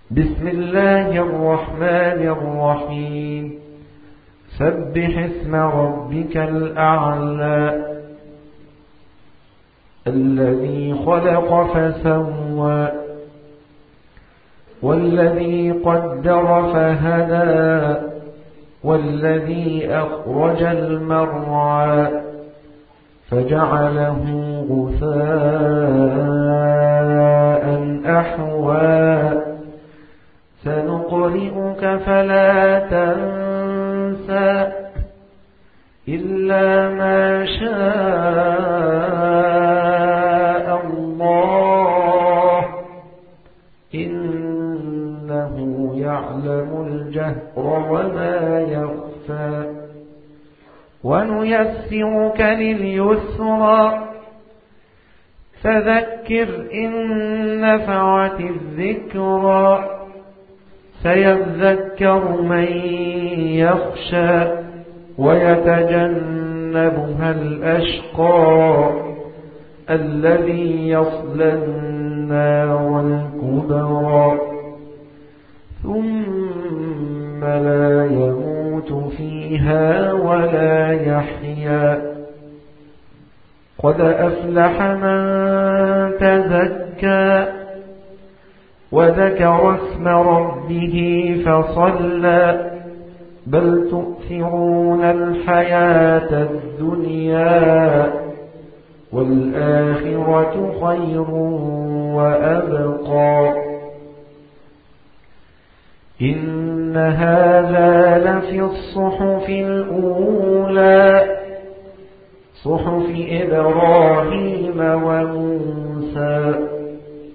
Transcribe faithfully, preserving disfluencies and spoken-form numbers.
بسم الله الرحمن الرحيم سبح اسم ربك الأعلى الذي خلق فسوى والذي قدر فهدى والذي أخرج المرعى فجعله غثاء أحوى سنقرئك فلا تنسى إلا ما شاء الله إنه يعلم الجهر وما يخفى ونيسرك لليسرى فذكر إن نفعت الذكرى سيذكر من يخشى ويتجنبها الأشقى الذي يصلى النار الكبرى ثم لا يموت فيها ولا يحيا قد أفلح من تزكى وذكر اسم ربه فصلى بل تؤثرون الحياة الدنيا والآخرة خير وأبقى إن هذا لفي الصحف الأولى صحف إبراهيم وموسى